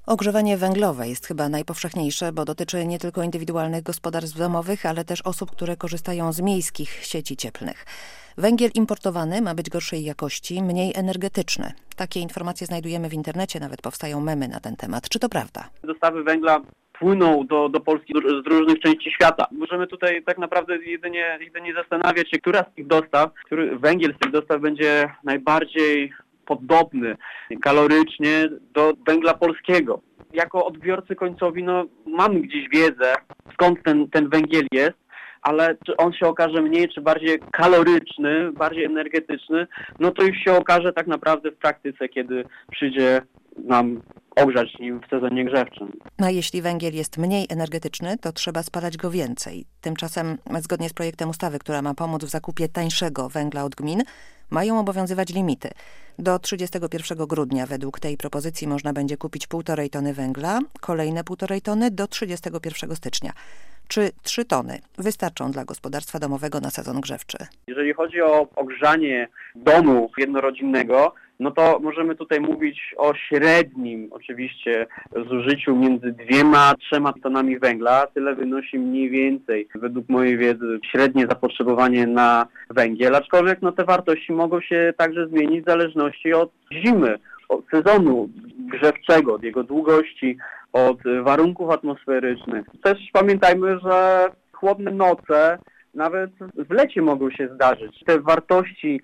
Ogrzewanie węglowe jest chyba najpowszechniejsze, bo dotyczy nie tylko indywidualnych gospodarstw domowych, ale też osób, które korzystają z miejskich sieci cieplnych. Węgiel importowany ma być gorszej jakości, mniej energetyczny. Takie informacje znajdujemy w internecie, nawet powstają memy na ten temat. Czy to prawda? Dostawy węgla płyną do Polski z różnych części świata. Możemy tutaj tak naprawdę jedynie zastanawiać się, która z tych dostaw, który węgiel z tych dostaw będzie najbardziej podobny kalorycznie do węgla polskiego. Jako odbiorcy końcowi mamy gdzieś wiedzę, skąd ten węgiel jest, ale czy on się okaże mniej, czy bardziej kaloryczny, bardziej energetyczny, to już się okaże tak naprawdę w praktyce, kiedy przyjdzie nam ogrzać nim w sezonie grzewczym. A jeśli węgiel jest mniej energetyczny, to trzeba spalać go więcej. Tymczasem, zgodnie z projektem ustawy, która ma pomóc w zakupie tańszego węgla od gmin, mają obowiązywać limity. Do 31 grudnia według tej propozycji można będzie kupić 1,5 tony węgla, kolejne 1,5 tony do 31 stycznia. Czy 3 tony wystarczą dla gospodarstwa domowego na sezon grzewczy? Jeżeli chodzi o ogrzanie domu jednorodzinnego, to możemy tutaj mówić o średnim oczywiście zużyciu między 2 a 3 tonami węgla. Tyle wynosi mniej więcej, według mojej wiedzy, średnie zapotrzebowanie na węgiel. Aczkolwiek te wartości mogą się także zmienić w zależności od zimy, od sezonu grzewczego, od jego długości, od warunków atmosferycznych. Też pamiętajmy, że chłodne noce nawet w lecie mogą się zdarzyć. Te wartości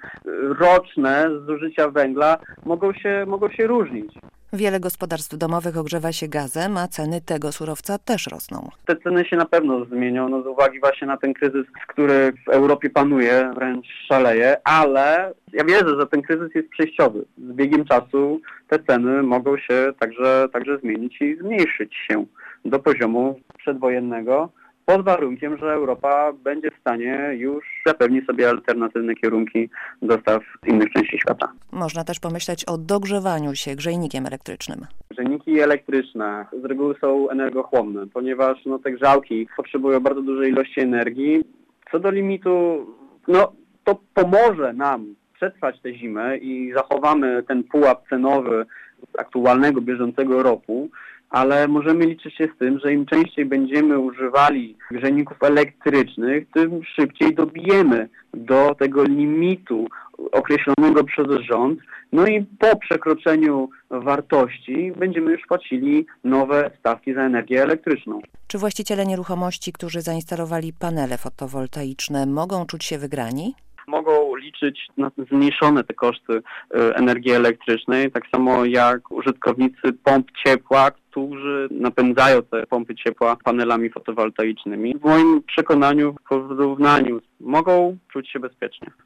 roczne zużycia węgla mogą się różnić. Wiele gospodarstw domowych ogrzewa się gazem, a ceny tego surowca też rosną. Te ceny się na pewno zmienią, z uwagi właśnie na ten kryzys, który w Europie panuje, wręcz szaleje, ale ja wierzę, że ten kryzys jest przejściowy. Z biegiem czasu te ceny mogą się także zmienić i zmniejszyć się do poziomu przedwojennego, pod warunkiem, że Europa będzie w stanie już zapewnić sobie alternatywne kierunki dostaw z innych części świata. Można też pomyśleć o dogrzewaniu się grzejnikiem elektrycznym. Grzejniki elektryczne z reguły są energochłonne, ponieważ te grzałki potrzebują bardzo dużej ilości energii. Co do limitu, to pomoże nam przetrwać tę zimę i zachowamy ten pułap cenowy aktualnego, bieżącego roku, ale możemy liczyć się z tym, że im częściej będziemy używali grzejników elektrycznych, tym szybciej dobijemy do tego limitu określonego przez rząd. I po przekroczeniu wartości będziemy już płacili nowe stawki za energię elektryczną. Czy właściciele nieruchomości, którzy zainstalowali panele fotowoltaiczne, mogą czuć się wygrani? Mogą liczyć na zmniejszone te koszty energii elektrycznej, tak samo jak użytkownicy pomp ciepła, którzy napędzają te pompy ciepła panelami fotowoltaicznymi. W moim przekonaniu, w porównaniu mogą czuć się bezpiecznie.